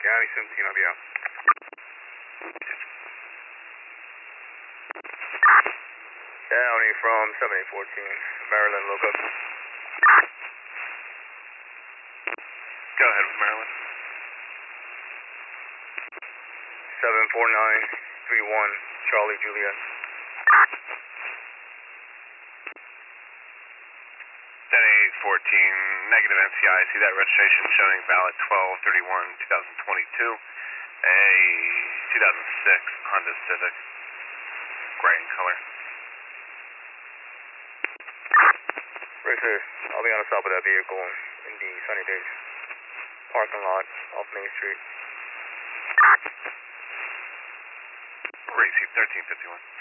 County 17, I'll be out. County from 7814, Maryland, lookup. Go ahead with Maryland. 74931, Charlie, Juliet. 10-8-14, negative NCI. See that registration showing valid 12/31/2022. A 2006 Honda Civic, gray in color. Racer, I'll be on the top of that vehicle in the Sunny Days parking lot off Main Street. Receive 1351.